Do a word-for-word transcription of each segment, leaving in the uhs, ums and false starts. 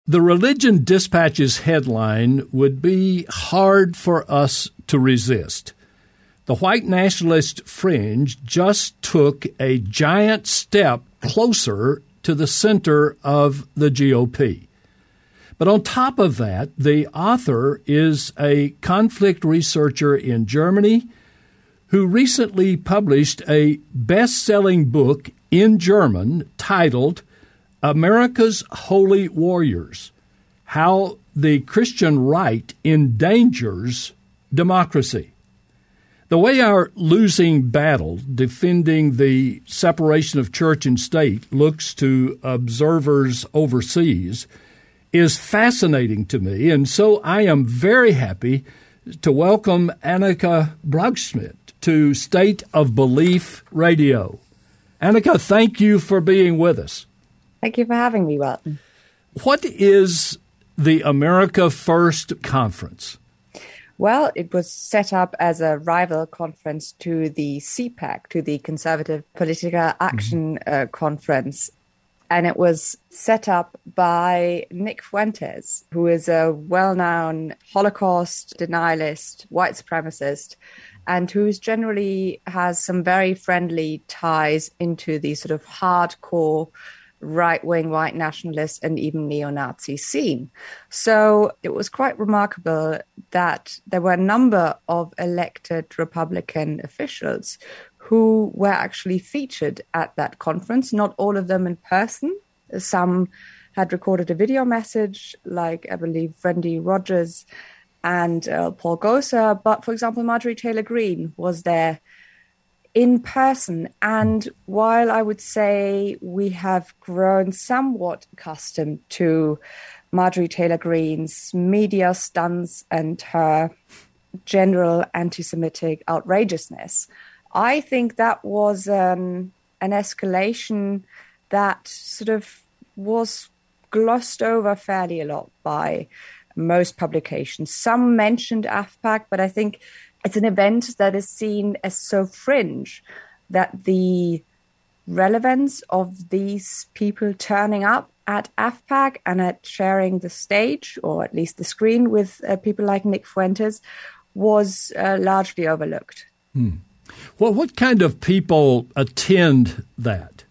The Religion Dispatch's headline would be hard for us to resist. The white nationalist fringe just took a giant step closer to the center of the G O P. But on top of that, the author is a conflict researcher in Germany who recently published a best-selling book in German titled America's Holy Warriors: How the Christian Right Endangers Democracy. The way our losing battle defending the separation of church and state looks to observers overseas is fascinating to me, and so I am very happy to welcome Anneke Broekschmidt to State of Belief Radio. Anneke, thank you for being with us. Thank you for having me, Walton. What is the America First Conference? Well, it was set up as a rival conference to the C PAC, to the Conservative Political Action mm-hmm. uh, Conference. And it was set up by Nick Fuentes, who is a well-known Holocaust denialist, white supremacist, and who generally has some very friendly ties into the sort of hardcore right-wing white nationalist and even neo-Nazi scene. So it was quite remarkable that there were a number of elected Republican officials who were actually featured at that conference, not all of them in person. Some had recorded a video message, like, I believe, Wendy Rogers and uh, Paul Gosar. But, for example, Marjorie Taylor Greene was there in person. And while I would say we have grown somewhat accustomed to Marjorie Taylor Greene's media stunts and her general anti-Semitic outrageousness, I think that was um, an escalation that sort of was glossed over fairly a lot by most publications. Some mentioned A F PAC, but I think it's an event that is seen as so fringe that the relevance of these people turning up at A F PAC and at sharing the stage, or at least the screen, with uh, people like Nick Fuentes was uh, largely overlooked. Hmm. Well, what kind of people attend that?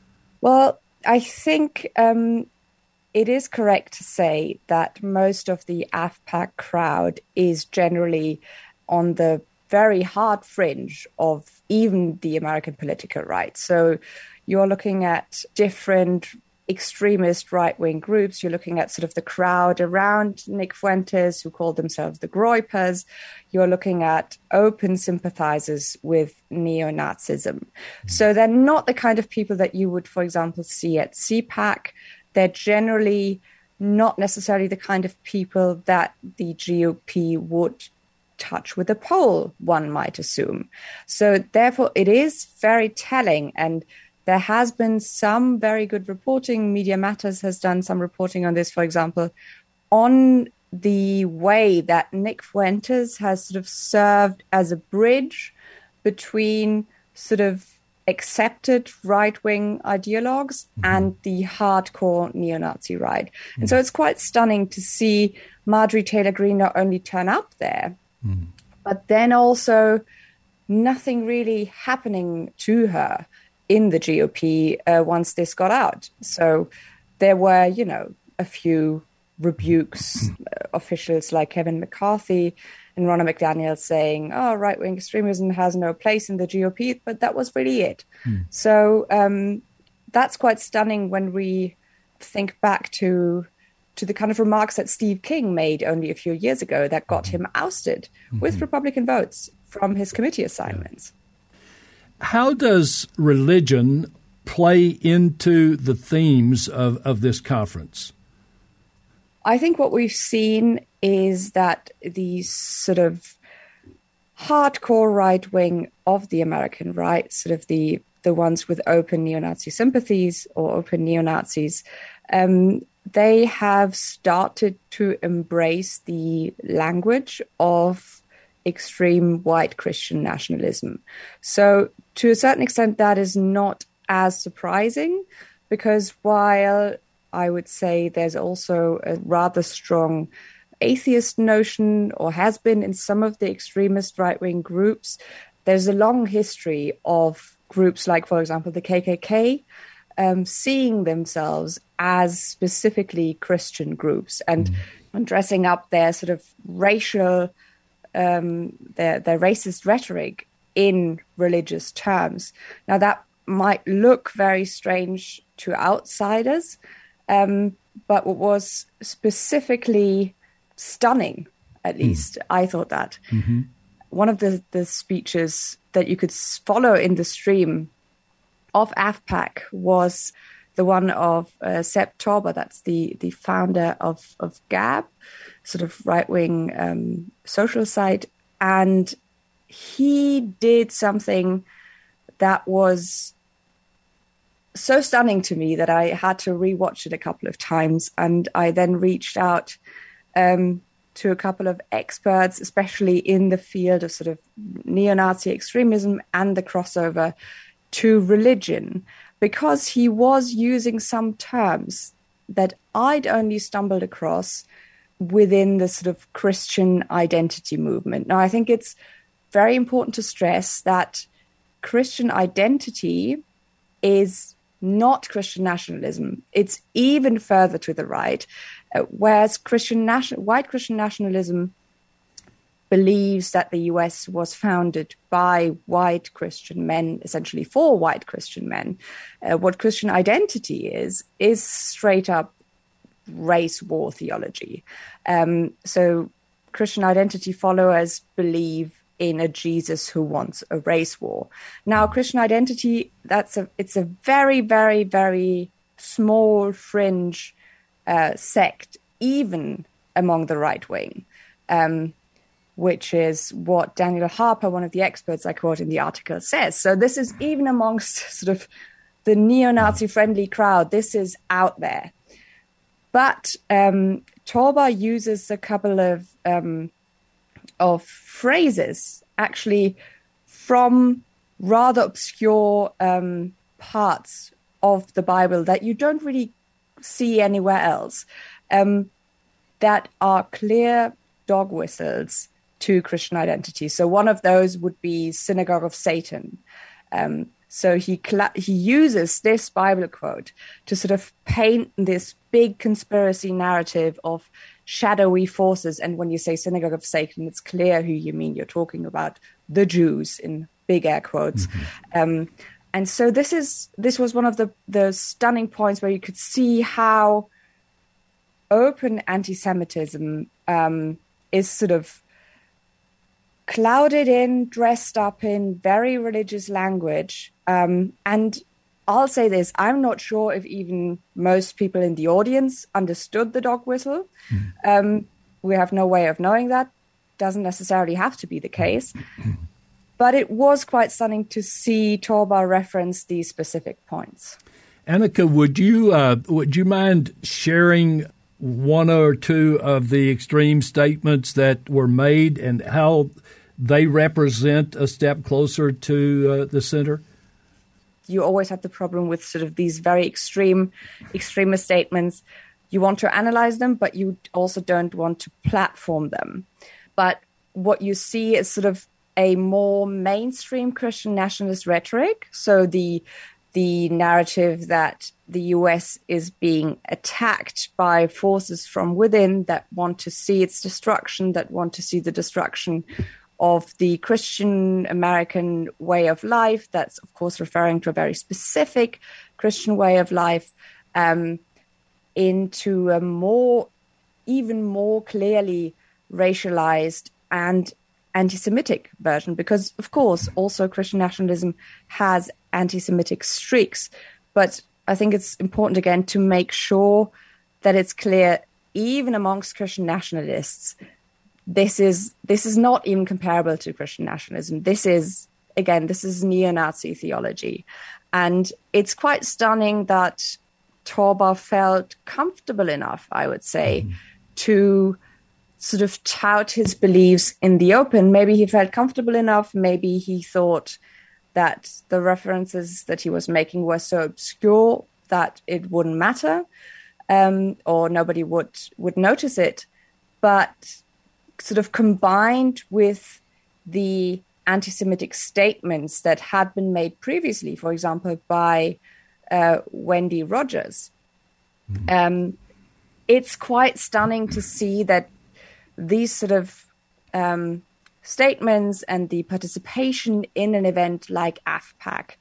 Well, I think um, it is correct to say that most of the A F PAC crowd is generally on the very hard fringe of even the American political right. So you're looking at different extremist right-wing groups. You're looking at sort of the crowd around Nick Fuentes, who call themselves the Groypers. You're looking at open sympathizers with neo-Nazism. Mm-hmm. So they're not the kind of people that you would, for example, see at C PAC. They're generally not necessarily the kind of people that the G O P would touch with a poll, one might assume. So therefore, it is very telling, and there has been some very good reporting. Media Matters has done some reporting on this, for example, on the way that Nick Fuentes has sort of served as a bridge between sort of accepted right-wing ideologues mm-hmm. and the hardcore neo-Nazi right. Mm-hmm. And so it's quite stunning to see Marjorie Taylor Greene not only turn up there, mm-hmm. but then also nothing really happening to her in the G O P uh, once this got out. So there were, you know, a few rebukes, uh, officials like Kevin McCarthy and Ronna McDaniel saying, oh, right-wing extremism has no place in the G O P, but that was really it. Mm. So um, that's quite stunning when we think back to to the kind of remarks that Steve King made only a few years ago that got him ousted mm-hmm. with Republican votes from his committee assignments. Yeah. How does religion play into the themes of, of this conference? I think what we've seen is that these sort of hardcore right wing of the American right, sort of the, the ones with open neo-Nazi sympathies or open neo-Nazis, um, they have started to embrace the language of extreme white Christian nationalism. So to a certain extent, that is not as surprising, because while I would say there's also a rather strong atheist notion, or has been in some of the extremist right-wing groups. There's a long history of groups like, for example, the K K K, um, seeing themselves as specifically Christian groups and, mm. and dressing up their sort of racial, um, their, their racist rhetoric in religious terms. Now, that might look very strange to outsiders, um, but what was specifically stunning, at least, mm. I thought that. Mm-hmm. One of the, the speeches that you could follow in the stream of AFPAC was the one of uh, Sepp Torber, that's the, the founder of, of Gab, sort of right-wing um, social site. And he did something that was so stunning to me that I had to rewatch it a couple of times. And I then reached out um, to a couple of experts, especially in the field of sort of neo-Nazi extremism and the crossover to religion, because he was using some terms that I'd only stumbled across within the sort of Christian identity movement. Now, I think it's very important to stress that Christian identity is not Christian nationalism. It's even further to the right, uh, whereas Christian nation- white Christian nationalism believes that the U S was founded by white Christian men, essentially for white Christian men. Uh, what Christian identity is, is straight up race war theology. Um, so Christian identity followers believe in a Jesus who wants a race war. Now, Christian identity, that's a it's a very, very, very small fringe uh, sect, even among the right wing, um, which is what Daniel Harper, one of the experts I quote in the article, says. So this is even amongst sort of the neo-Nazi friendly crowd. This is out there. But um, Torber uses a couple of um, of phrases actually from rather obscure um, parts of the Bible that you don't really see anywhere else, um, that are clear dog whistles to Christian identity. So one of those would be Synagogue of Satan. Um, so he cl- he uses this Bible quote to sort of paint this big conspiracy narrative of shadowy forces. And when you say Synagogue of Satan, it's clear who you mean. You're talking about the Jews in big air quotes. Mm-hmm. Um, and so this is this was one of the, the stunning points where you could see how open anti-Semitism um, is sort of clouded in, dressed up in very religious language. Um, and I'll say this, I'm not sure if even most people in the audience understood the dog whistle. Mm. Um, we have no way of knowing that. Doesn't necessarily have to be the case. But it was quite stunning to see Torber reference these specific points. Annika, would you uh, would you mind sharing one or two of the extreme statements that were made and how they represent a step closer to uh, the center? You always have the problem with sort of these very extreme, extremist statements. You want to analyze them, but you also don't want to platform them. But what you see is sort of a more mainstream Christian nationalist rhetoric. So the the narrative that the U S is being attacked by forces from within that want to see its destruction, that want to see the destruction of the Christian American way of life. That's, of course, referring to a very specific Christian way of life, um, into a more, even more clearly racialized and anti-Semitic version, because, of course, also Christian nationalism has anti-Semitic streaks. But I think it's important, again, to make sure that it's clear, even amongst Christian nationalists, This is this is not even comparable to Christian nationalism. This is, again, this is neo-Nazi theology. And it's quite stunning that Torber felt comfortable enough, I would say, mm-hmm. to sort of tout his beliefs in the open. Maybe he felt comfortable enough. Maybe he thought that the references that he was making were so obscure that it wouldn't matter. um, or nobody would would notice it. But sort of combined with the anti-Semitic statements that had been made previously, for example, by uh, Wendy Rogers, mm-hmm. um, it's quite stunning to see that these sort of um, statements and the participation in an event like AFPAC,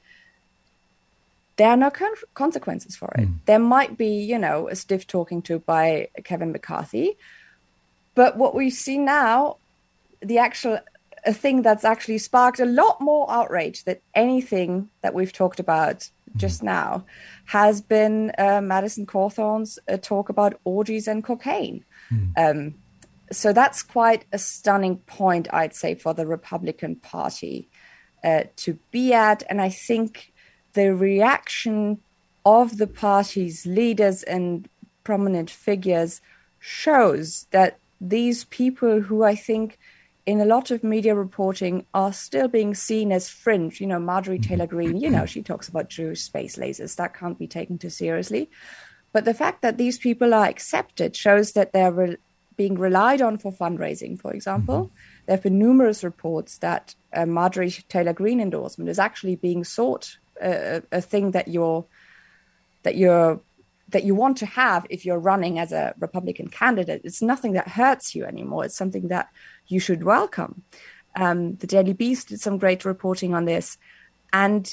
there are no con- consequences for it. Mm. There might be, you know, a stiff talking to by Kevin McCarthy, but what we see now, the actual a thing that's actually sparked a lot more outrage than anything that we've talked about just now, has been uh, Madison Cawthorn's uh, talk about orgies and cocaine. Mm. Um, so that's quite a stunning point, I'd say, for the Republican Party uh, to be at. And I think the reaction of the party's leaders and prominent figures shows that these people who I think in a lot of media reporting are still being seen as fringe, you know, Marjorie Taylor Greene, you know, she talks about Jewish space lasers. That can't be taken too seriously. But the fact that these people are accepted shows that they're re- being relied on for fundraising, for example. Mm-hmm. There have been numerous reports that uh, Marjorie Taylor Greene endorsement is actually being sought, uh, a thing that you're, that you're, that you want to have if you're running as a Republican candidate. It's nothing that hurts you anymore. It's something that you should welcome. Um, the Daily Beast did some great reporting on this. And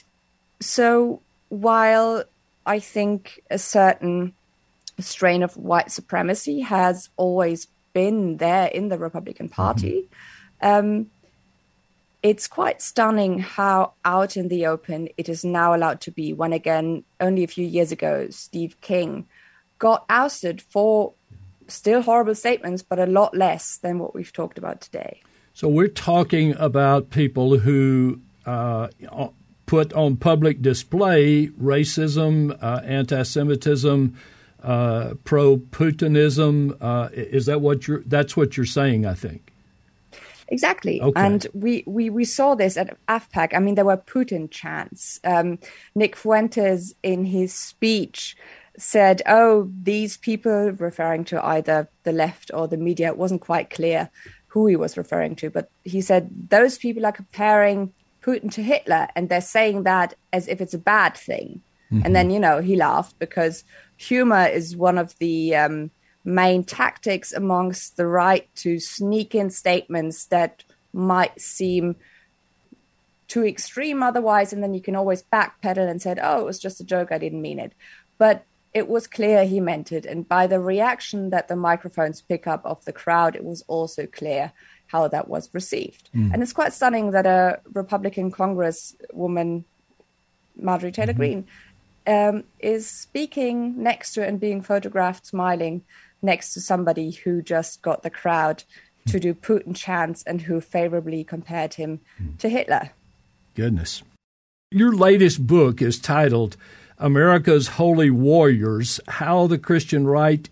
so while I think a certain strain of white supremacy has always been there in the Republican Party, mm-hmm. um, it's quite stunning how out in the open it is now allowed to be, when, again, only a few years ago, Steve King got ousted for still horrible statements, but a lot less than what we've talked about today. So we're talking about people who uh, put on public display racism, uh, anti-Semitism, uh, pro-Putinism. Uh, is that what you're? That's what you're saying, I think. Exactly. Okay. And we, we, we saw this at AFPAC. I mean, there were Putin chants. Um, Nick Fuentes, in his speech, said, oh, these people, referring to either the left or the media, it wasn't quite clear who he was referring to, but he said, those people are comparing Putin to Hitler, and they're saying that as if it's a bad thing. Mm-hmm. And then, you know, he laughed, because humor is one of the um, main tactics amongst the right to sneak in statements that might seem too extreme otherwise, and then you can always backpedal and say, oh, it was just a joke, I didn't mean it. But it was clear he meant it. And by the reaction that the microphones pick up of the crowd, it was also clear how that was received. Mm. And it's quite stunning that a Republican Congresswoman, Marjorie Taylor mm-hmm. Greene, um, is speaking next to and being photographed smiling next to somebody who just got the crowd mm. to do Putin chants and who favorably compared him mm. to Hitler. Goodness. Your latest book is titled America's Holy Warriors, How the Christian Right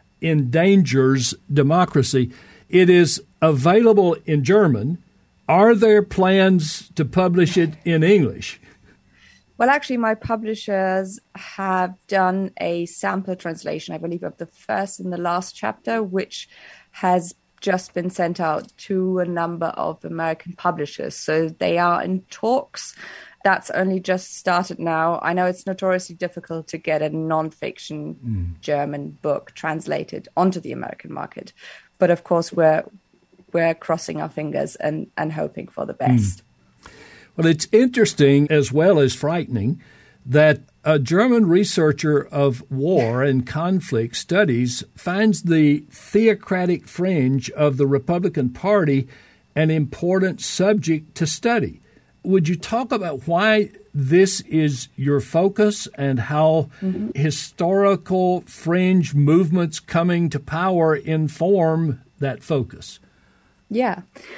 Endangers Democracy. It is available in German. Are there plans to publish it in English? Well, actually, my publishers have done a sample translation, I believe, of the first and the last chapter, which has just been sent out to a number of American publishers. So they are in talks. That's only just started now. I know it's notoriously difficult to get a nonfiction mm. German book translated onto the American market. But of course, we're we're crossing our fingers and, and hoping for the best. Mm. Well, it's interesting as well as frightening that a German researcher of war and conflict studies finds the theocratic fringe of the Republican Party an important subject to study. Would you talk about why this is your focus and how mm-hmm. historical fringe movements coming to power inform that focus? Yeah.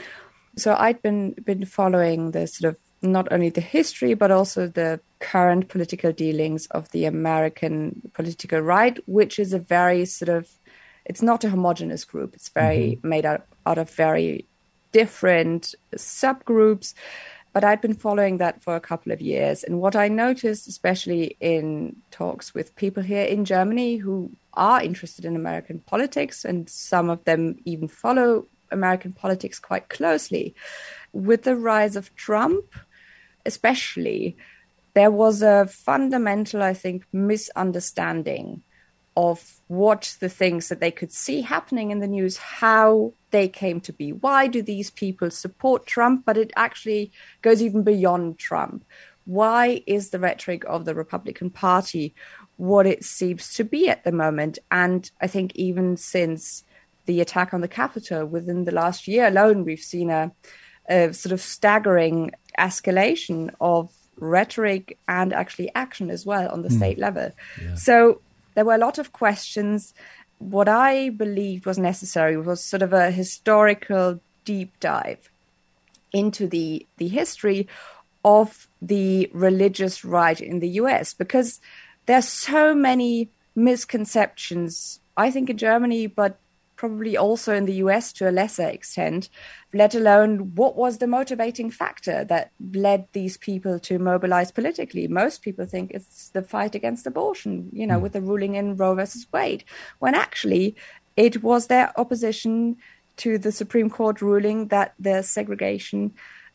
So I'd been been following the sort of not only the history, but also the current political dealings of the American political right, which is a very sort of, it's not a homogenous group. It's very mm-hmm. made out, out of very different subgroups. but I'd been following that for a couple of years. And what I noticed, especially in talks with people here in Germany who are interested in American politics, and some of them even follow American politics quite closely, with the rise of Trump, especially, there was a fundamental, I think, misunderstanding of what the things that they could see happening in the news, how they came to be. Why do these people support Trump? But it actually goes even beyond Trump. Why is the rhetoric of the Republican Party what it seems to be at the moment? And I think even since the attack on the Capitol, within the last year alone, we've seen a, a sort of staggering escalation of rhetoric and actually action as well on the mm. state level. Yeah. So there were a lot of questions. What I believed was necessary was sort of a historical deep dive into the, the history of the religious right in the U S, because there's so many misconceptions, I think in Germany, but probably also in the U S to a lesser extent, let alone what was the motivating factor that led these people to mobilize politically. Most people think it's the fight against abortion, you know, mm. with the ruling in Roe versus Wade, when actually it was their opposition to the Supreme Court ruling that the segregation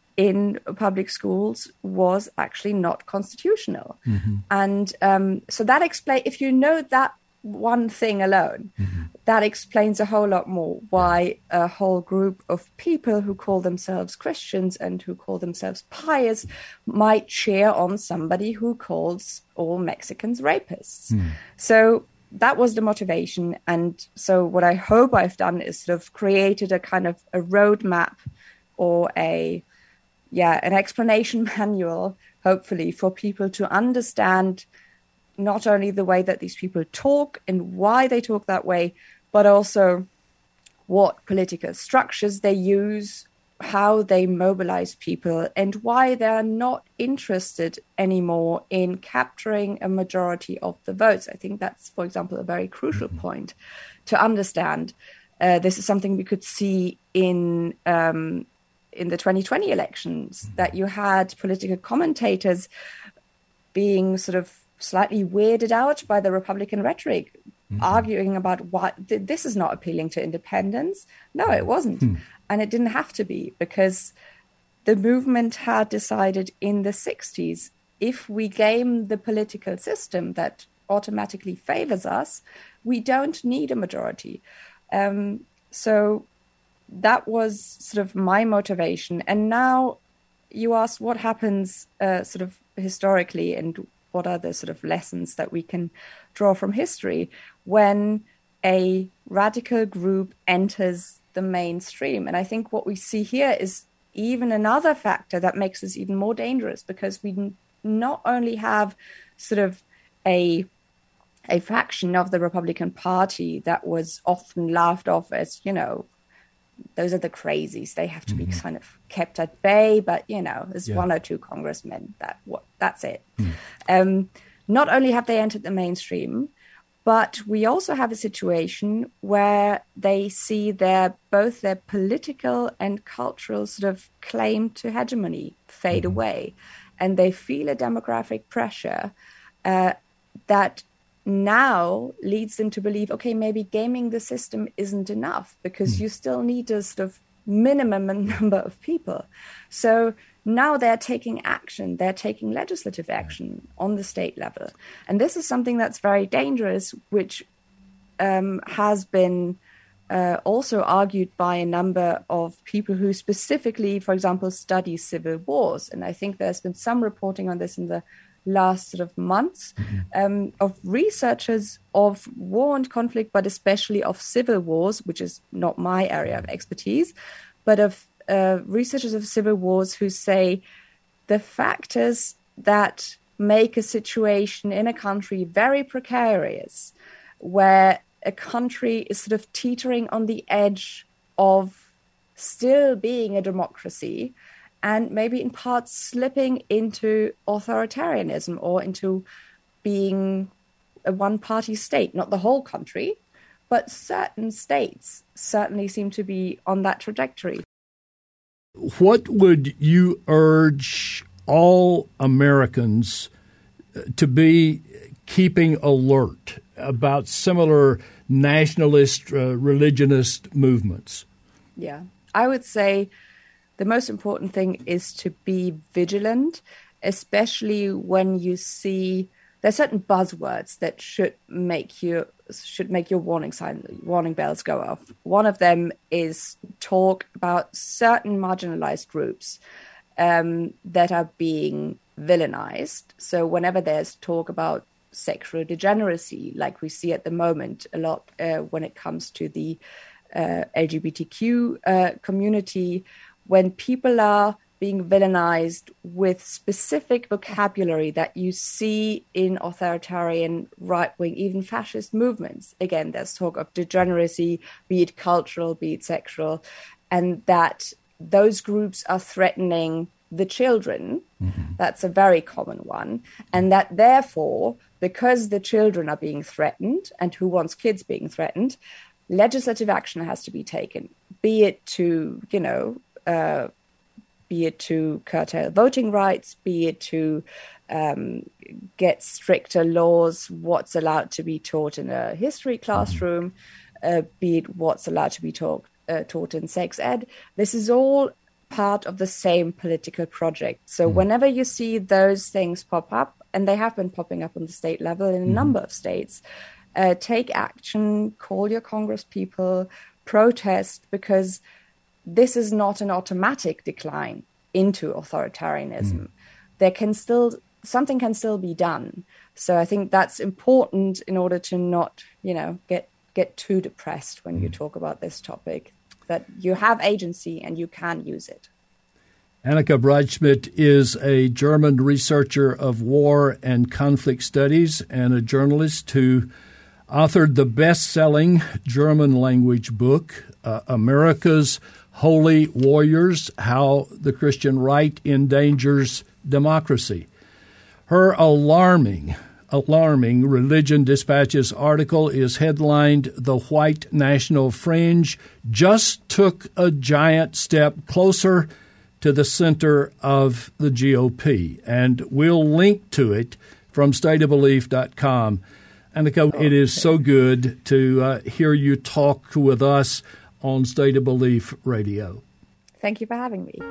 in public schools was actually not constitutional. Mm-hmm. And um, so that explains, if you know that one thing alone, mm-hmm. that explains a whole lot more why a whole group of people who call themselves Christians and who call themselves pious might cheer on somebody who calls all Mexicans rapists. Mm. So that was the motivation. And so what I hope I've done is sort of created a kind of a roadmap or a, yeah, an explanation manual, hopefully, for people to understand not only the way that these people talk and why they talk that way, but also what political structures they use, how they mobilize people, and why they're not interested anymore in capturing a majority of the votes. I think that's, for example, a very crucial mm-hmm. point to understand. Uh, this is something we could see in um, in the twenty twenty elections, mm-hmm. that you had political commentators being sort of slightly weirded out by the Republican rhetoric, mm-hmm. arguing about what th- this is not appealing to independence. No, it wasn't. Mm. And it didn't have to be, because the movement had decided in the sixties, if we game the political system that automatically favors us, we don't need a majority. Um, so that was sort of my motivation. And now you ask what happens uh, sort of historically, and what are the sort of lessons that we can draw from history when a radical group enters the mainstream. And I think what we see here is even another factor that makes this even more dangerous, because we not only have sort of a a faction of the Republican Party that was often laughed off as, you know, those are the crazies. They have to mm-hmm. be kind of kept at bay. But, you know, there's yeah. one or two congressmen. That what that's it. Mm. Um, not only have they entered the mainstream, but we also have a situation where they see their both their political and cultural sort of claim to hegemony fade mm-hmm. away. And they feel a demographic pressure uh, that now leads them to believe, okay, maybe gaming the system isn't enough, because mm. you still need a sort of minimum number of people. So now they're taking action, they're taking legislative action on the state level. And this is something that's very dangerous, which um, has been uh, also argued by a number of people who specifically, for example, study civil wars. And I think there's been some reporting on this in the last sort of months mm-hmm. um, of researchers of war and conflict, but especially of civil wars, which is not my area of expertise, but of uh, researchers of civil wars who say the factors that make a situation in a country very precarious, where a country is sort of teetering on the edge of still being a democracy, and maybe in parts slipping into authoritarianism or into being a one-party state. Not the whole country, but certain states certainly seem to be on that trajectory. What would you urge all Americans to be keeping alert about similar nationalist, uh, religionist movements? Yeah, I would say the most important thing is to be vigilant, especially when you see there's certain buzzwords that should make you should make your warning sign warning bells go off. One of them is talk about certain marginalized groups um, that are being villainized. So whenever there's talk about sexual degeneracy, like we see at the moment a lot uh, when it comes to the uh, L G B T Q uh, community, when people are being villainized with specific vocabulary that you see in authoritarian, right-wing, even fascist movements. Again, there's talk of degeneracy, be it cultural, be it sexual, and that those groups are threatening the children. Mm-hmm. That's a very common one. And that therefore, because the children are being threatened, and who wants kids being threatened, legislative action has to be taken, be it to, you know, uh, be it to curtail voting rights, be it to um, get stricter laws, what's allowed to be taught in a history classroom, uh, be it what's allowed to be taught, uh, taught in sex ed. This is all part of the same political project. So mm. whenever you see those things pop up, and they have been popping up on the state level in a mm. number of states, uh, take action, call your Congress people, protest, because this is not an automatic decline into authoritarianism. Mm. There can still, something can still be done. So I think that's important in order to not, you know, get, get too depressed when mm. you talk about this topic, that you have agency and you can use it. Annika Breitschmidt is a German researcher of war and conflict studies and a journalist who authored the best-selling German-language book, uh, America's Holy Warriors, How the Christian Right Endangers Democracy. Her alarming, alarming Religion Dispatches article is headlined, "The White National Fringe Just Took a Giant Step Closer to the Center of the G O P." And we'll link to it from state of belief dot com. Annika, it is so good to uh, hear you talk with us on State of Belief Radio. Thank you for having me.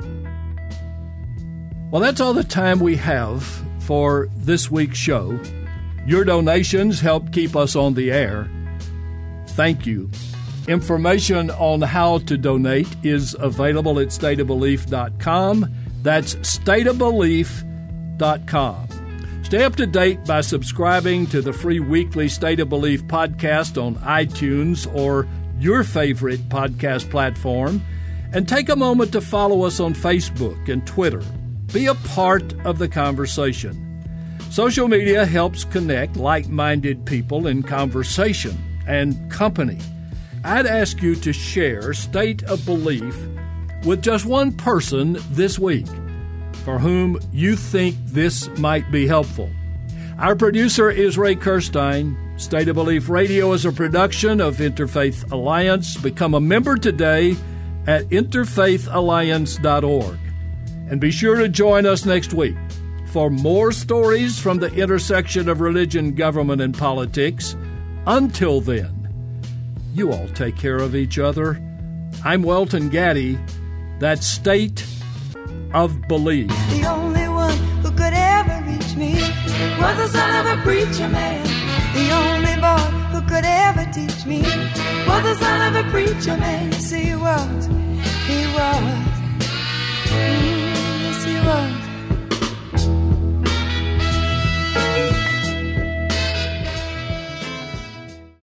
Well, that's all the time we have for this week's show. Your donations help keep us on the air. Thank you. Information on how to donate is available at state of belief dot com. That's state of belief dot com. Stay up to date by subscribing to the free weekly State of Belief podcast on iTunes or your favorite podcast platform, and take a moment to follow us on Facebook and Twitter. Be a part of the conversation. Social media helps connect like-minded people in conversation and company. I'd ask you to share State of Belief with just one person this week for whom you think this might be helpful. Our producer is Ray Kirstein. State of Belief Radio is a production of Interfaith Alliance. Become a member today at interfaith alliance dot org. And be sure to join us next week for more stories from the intersection of religion, government, and politics. Until then, you all take care of each other. I'm Welton Gaddy. That's State of Belief. The only one who could ever reach me was the son of a preacher man. The only boy who could ever teach me was the son of a preacher man. Yes, he was.